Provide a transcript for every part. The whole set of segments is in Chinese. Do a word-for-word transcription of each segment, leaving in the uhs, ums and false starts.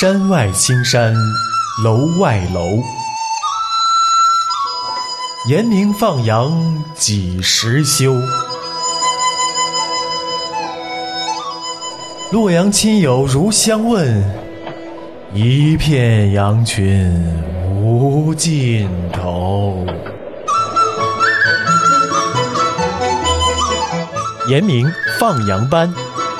山外青山楼外楼，严明放羊几时休？洛阳亲友如相问，一片羊群无尽头。严明放羊班。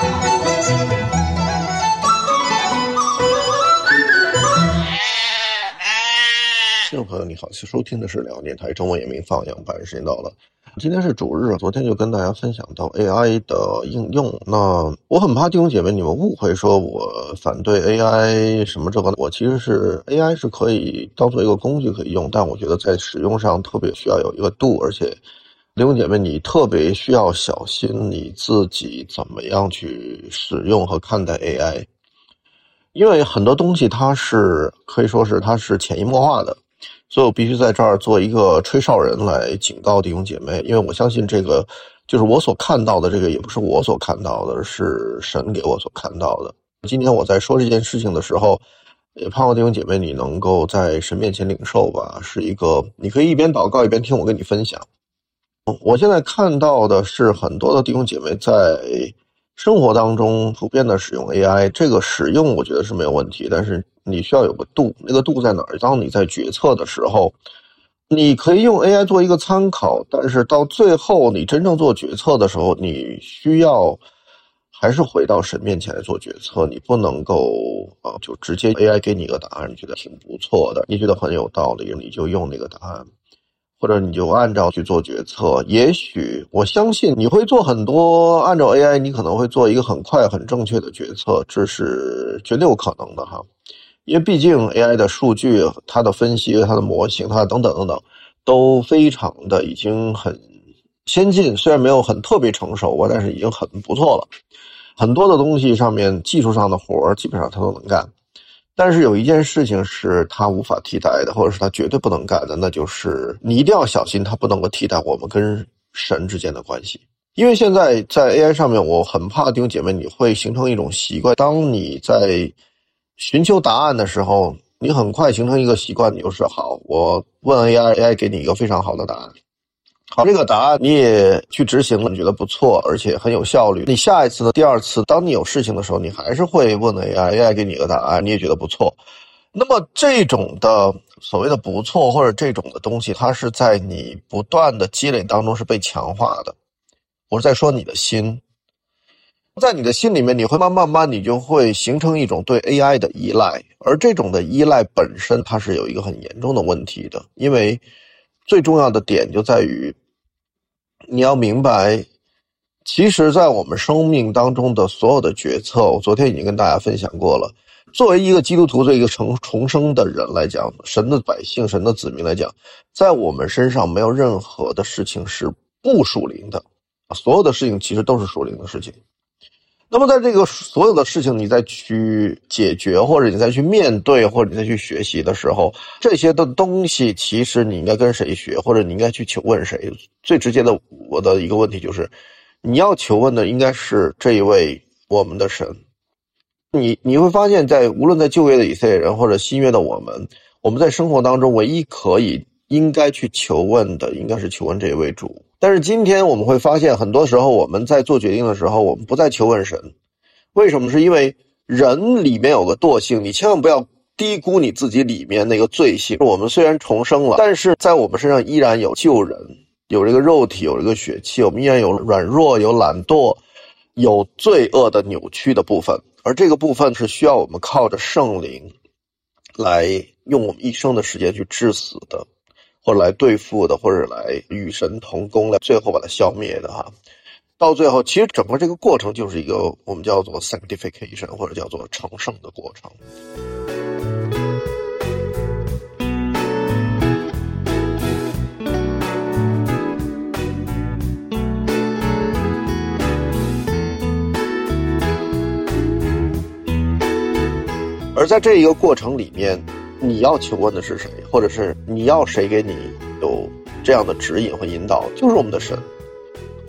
听众朋友你好，收听的是辽电台中文严明放羊班，时间到了。今天是主日，昨天就跟大家分享到 A I 的应用。那我很怕弟兄姐妹你们误会说我反对 A I 什么这个，我其实是 A I 是可以当做一个工具可以用，但我觉得在使用上特别需要有一个度，而且弟兄姐妹你特别需要小心你自己怎么样去使用和看待 A I， 因为很多东西它是可以说是它是潜移默化的。所以我必须在这儿做一个吹哨人来警告弟兄姐妹，因为我相信这个就是我所看到的，这个也不是我所看到的，是神给我所看到的。今天我在说这件事情的时候，也盼望弟兄姐妹你能够在神面前领受吧，是一个你可以一边祷告一边听我跟你分享。我现在看到的是很多的弟兄姐妹在生活当中普遍的使用 A I， 这个使用我觉得是没有问题，但是你需要有个度，那个度在哪儿？当你在决策的时候，你可以用 A I 做一个参考，但是到最后你真正做决策的时候，你需要还是回到神面前来做决策，你不能够啊就直接 A I 给你一个答案，你觉得挺不错的，你觉得很有道理，你就用那个答案。或者你就按照去做决策，也许我相信你会做很多按照 A I 你可能会做一个很快很正确的决策，这是绝对有可能的哈。因为毕竟 A I 的数据它的分析它的模型它等等等等都非常的已经很先进，虽然没有很特别成熟吧，但是已经很不错了。很多的东西上面技术上的活基本上它都能干，但是有一件事情是它无法替代的，或者是它绝对不能干的，那就是你一定要小心它不能够替代我们跟神之间的关系。因为现在在 A I 上面，我很怕弟兄姐妹你会形成一种习惯，当你在寻求答案的时候，你很快形成一个习惯，你就是好，我问 A I，A I 给你一个非常好的答案。好，这个答案你也去执行了，你觉得不错，而且很有效率。你下一次呢，第二次，当你有事情的时候，你还是会问 A I，A I 给你一个答案，你也觉得不错。那么这种的所谓的不错，或者这种的东西，它是在你不断的积累当中是被强化的。我是在说你的心，在你的心里面，你会慢慢慢，你就会形成一种对 A I 的依赖，而这种的依赖本身它是有一个很严重的问题的，因为最重要的点就在于你要明白，其实在我们生命当中的所有的决策，我昨天已经跟大家分享过了。作为一个基督徒，作为一个重重生的人来讲，神的百姓，神的子民来讲，在我们身上没有任何的事情是不属灵的，所有的事情其实都是属灵的事情。那么在这个所有的事情你再去解决，或者你再去面对，或者你再去学习的时候，这些的东西其实你应该跟谁学，或者你应该去求问谁。最直接的我的一个问题就是，你要求问的应该是这一位我们的神。你你会发现在无论在旧约的以色列人或者新约的我们，我们在生活当中唯一可以应该去求问的应该是求问这一位主。但是今天我们会发现，很多时候我们在做决定的时候，我们不再求问神。为什么？是因为人里面有个惰性，你千万不要低估你自己里面那个罪性。我们虽然重生了，但是在我们身上依然有旧人，有这个肉体，有这个血气，我们依然有软弱，有懒惰，有罪恶的扭曲的部分。而这个部分是需要我们靠着圣灵来用我们一生的时间去治死的，或者来对付的，或者来与神同工，来最后把它消灭的哈。到最后，其实整个这个过程就是一个我们叫做 sanctification， 或者叫做成圣的过程。而在这一个过程里面，你要求问的是谁，或者是你要谁给你有这样的指引和引导，就是我们的神。我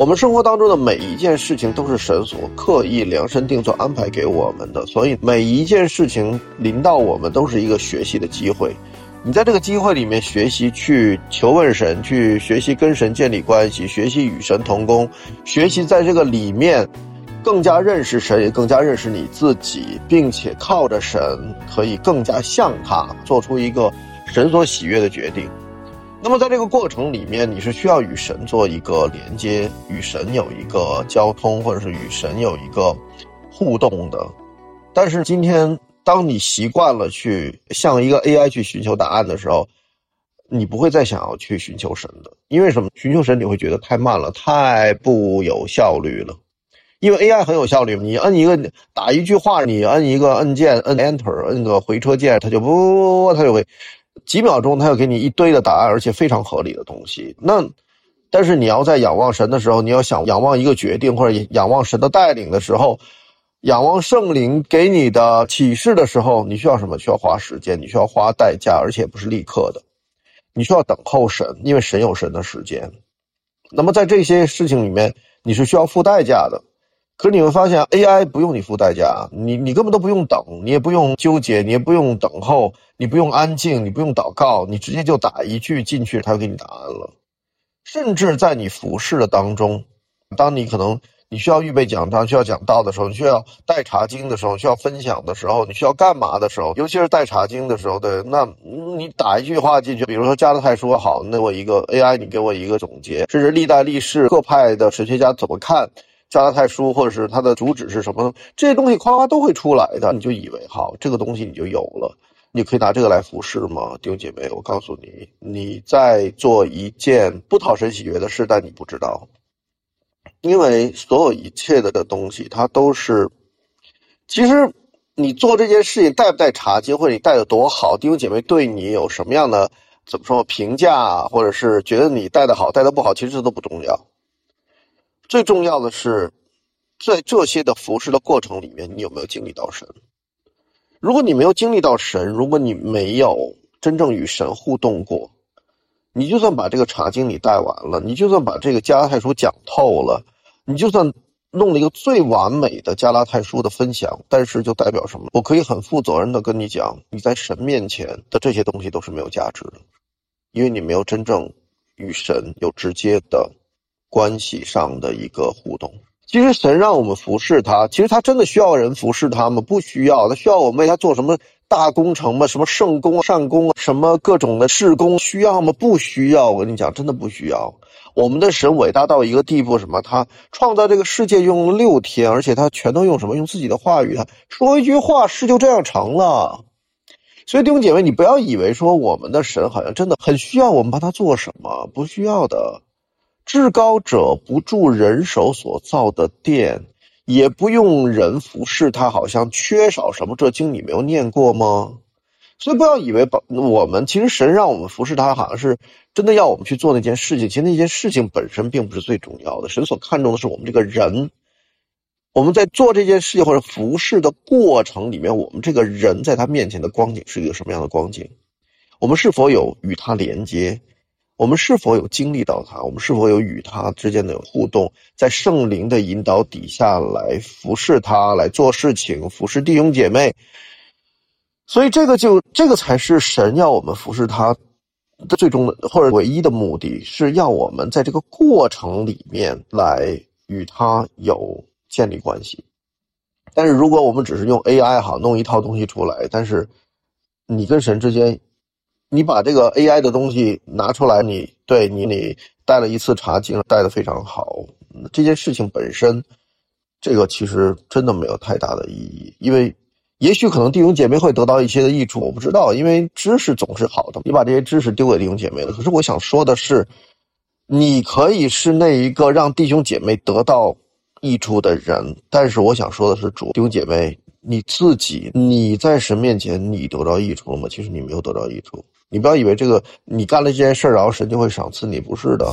我们生活当中的每一件事情都是神所刻意量身定做安排给我们的，所以每一件事情临到我们都是一个学习的机会。你在这个机会里面学习去求问神，去学习跟神建立关系，学习与神同工，学习在这个里面更加认识神，也更加认识你自己，并且靠着神可以更加像他，做出一个神所喜悦的决定。那么在这个过程里面，你是需要与神做一个连接，与神有一个交通，或者是与神有一个互动的。但是今天当你习惯了去向一个 A I 去寻求答案的时候，你不会再想要去寻求神的。因为什么？寻求神你会觉得太慢了，太不有效率了。因为 A I 很有效率，你摁一个打一句话，你摁一个按键，摁 Enter， 摁个回车键，它就不，它就会几秒钟，它就给你一堆的答案，而且非常合理的东西。那但是你要在仰望神的时候，你要想仰望一个决定，或者仰望神的带领的时候，仰望圣灵给你的启示的时候，你需要什么？需要花时间，你需要花代价，而且不是立刻的。你需要等候神，因为神有神的时间。那么在这些事情里面，你是需要付代价的。可是你会发现 A I 不用你付代价，你你根本都不用等，你也不用纠结，你也不用等候，你不用安静，你不用祷告，你直接就打一句进去，它就给你答案了。甚至在你服侍的当中，当你可能你需要预备讲章，需要讲道的时候，你需要带查经的时候，需要分享的时候，你需要干嘛的时候，尤其是带查经的时候，对，那你打一句话进去，比如说加拉太书好，那我一个 A I 你给我一个总结，甚至历代历世各派的神学家怎么看加拉太书，或者是它的主旨是什么，这些东西夸夸都会出来的，你就以为好，这个东西你就有了，你可以拿这个来服侍吗？弟兄姐妹，我告诉你，你在做一件不讨神喜悦的事，但你不知道。因为所有一切的东西它都是，其实你做这件事情带不带查经，或者你带得多好，弟兄姐妹对你有什么样的怎么说评价，或者是觉得你带得好带得不好，其实这都不重要。最重要的是在这些的服侍的过程里面，你有没有经历到神。如果你没有经历到神，如果你没有真正与神互动过，你就算把这个查经你带完了，你就算把这个加拉太书讲透了，你就算弄了一个最完美的加拉太书的分享，但是就代表什么？我可以很负责任的跟你讲，你在神面前的这些东西都是没有价值的，因为你没有真正与神有直接的关系上的一个互动。其实神让我们服侍他，其实他真的需要人服侍他吗？不需要。他需要我们为他做什么大工程吗？什么圣工、善工，什么各种的事工，需要吗？不需要。我跟你讲，真的不需要。我们的神伟大到一个地步，什么？他创造这个世界用了六天，而且他全都用什么？用自己的话语，他说一句话，事就这样成了。所以弟兄姐妹，你不要以为说我们的神好像真的很需要我们帮他做什么，不需要的。至高者不住人手所造的殿，也不用人服侍他，好像缺少什么。这经你没有念过吗？所以不要以为我们其实神让我们服侍他，好像是真的要我们去做那件事情。其实那件事情本身并不是最重要的，神所看重的是我们这个人。我们在做这件事情或者服侍的过程里面，我们这个人在他面前的光景是一个什么样的光景？我们是否有与他连接？我们是否有经历到他？我们是否有与他之间的互动？在圣灵的引导底下来服侍他，来做事情，服侍弟兄姐妹。所以这个就这个才是神要我们服侍他的最终的或者唯一的目的，是要我们在这个过程里面来与他有建立关系。但是如果我们只是用 A I 好弄一套东西出来，但是你跟神之间，你把这个 A I 的东西拿出来，你对你你带了一次查经，带得非常好，这件事情本身，这个其实真的没有太大的意义。因为也许可能弟兄姐妹会得到一些的益处，我不知道，因为知识总是好的，你把这些知识丢给弟兄姐妹了。可是我想说的是，你可以是那一个让弟兄姐妹得到益处的人，但是我想说的是，主弟兄姐妹你自己，你在神面前你得到益处了吗？其实你没有得到益处。你不要以为这个你干了这件事然后神就会赏赐你，不是的。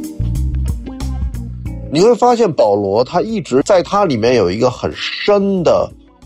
你会发现保罗他一直在他里面有一个很深的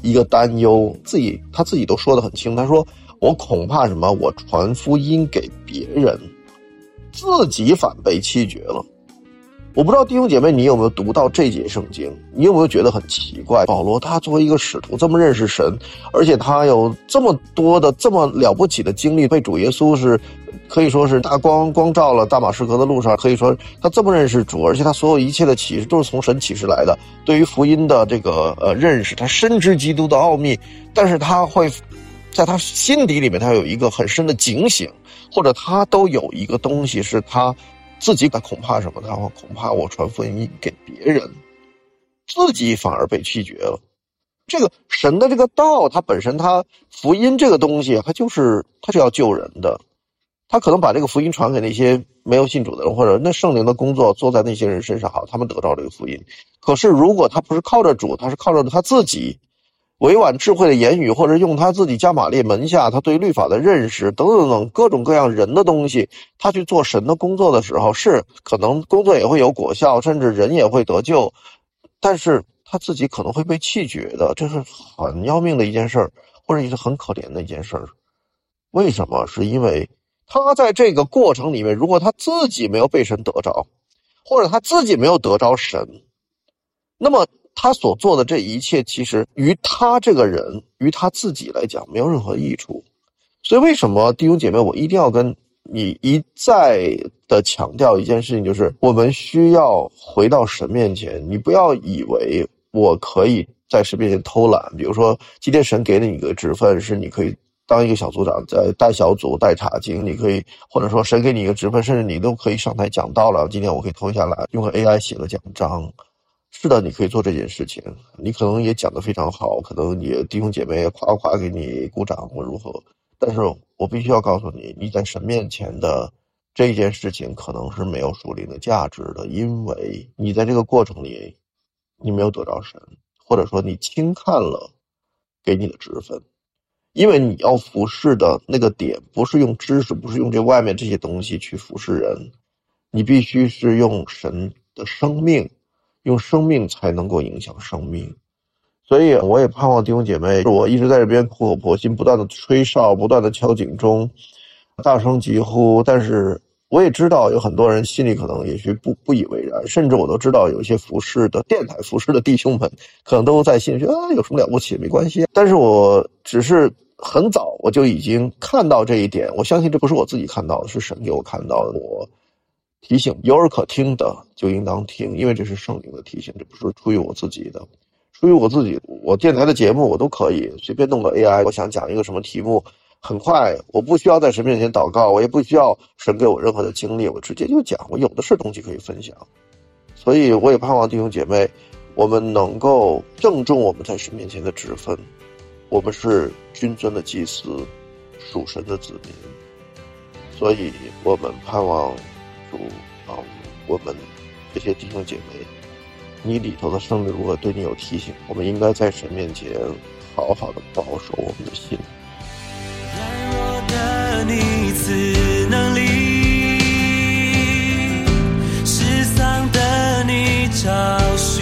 一个担忧，自己他自己都说得很清，他说我恐怕什么，我传福音给别人，自己反被弃绝了。我不知道弟兄姐妹你有没有读到这节圣经，你有没有觉得很奇怪，保罗他作为一个使徒这么认识神，而且他有这么多的这么了不起的经历，被主耶稣是可以说是大光光照了大马士革的路上，可以说他这么认识主，而且他所有一切的启示都是从神启示来的，对于福音的这个呃认识，他深知基督的奥秘，但是他会在他心底里面他有一个很深的警醒，或者他都有一个东西是他自己恐怕什么，他恐怕我传福音给别人，自己反而被弃绝了。这个神的这个道，它本身它福音这个东西，它就是它是要救人的，他可能把这个福音传给那些没有信主的人，或者那圣灵的工作做在那些人身上，好，他们得到这个福音。可是如果他不是靠着主，他是靠着他自己委婉智慧的言语，或者用他自己加玛列门下他对律法的认识等等等各种各样人的东西，他去做神的工作的时候，是可能工作也会有果效，甚至人也会得救，但是他自己可能会被弃绝的，这是很要命的一件事儿，或者也是很可怜的一件事儿。为什么？是因为他在这个过程里面，如果他自己没有被神得着，或者他自己没有得着神，那么他所做的这一切其实于他这个人于他自己来讲没有任何益处。所以为什么弟兄姐妹我一定要跟你一再的强调一件事情，就是我们需要回到神面前。你不要以为我可以在神面前偷懒，比如说今天神给了你一个职分，是你可以当一个小组长，在带小组带查经，你可以或者说神给你一个职分，甚至你都可以上台讲道了，今天我可以偷下来用个 A I 写个讲章。是的，你可以做这件事情，你可能也讲得非常好，可能你弟兄姐妹夸夸给你鼓掌或如何，但是我必须要告诉你，你在神面前的这一件事情可能是没有属灵的价值的，因为你在这个过程里你没有得着神，或者说你轻看了给你的职分。因为你要服侍的那个点不是用知识，不是用这外面这些东西去服侍人，你必须是用神的生命，用生命才能够影响生命。所以我也盼望弟兄姐妹，我一直在这边苦口婆心不断的吹哨，不断的敲警钟，大声疾呼，但是我也知道有很多人心里可能也许不不以为然，甚至我都知道有一些服侍的电台服侍的弟兄们可能都在心里说啊，有什么了不起，没关系。但是我只是很早我就已经看到这一点，我相信这不是我自己看到的，是神给我看到的。我提醒有耳可听的就应当听，因为这是圣灵的提醒，这不是出于我自己的。出于我自己，我电台的节目我都可以随便弄个 A I， 我想讲一个什么题目，很快我不需要在神面前祷告，我也不需要神给我任何的经历，我直接就讲，我有的是东西可以分享。所以我也盼望弟兄姐妹，我们能够郑重我们在神面前的职分，我们是君尊的祭司，属神的子民，所以我们盼望主啊，我们这些弟兄姐妹，你里头的圣灵如果对你有提醒，我们应该在神面前好好的保守我们的心。 软弱的你赐能力，失丧的你找寻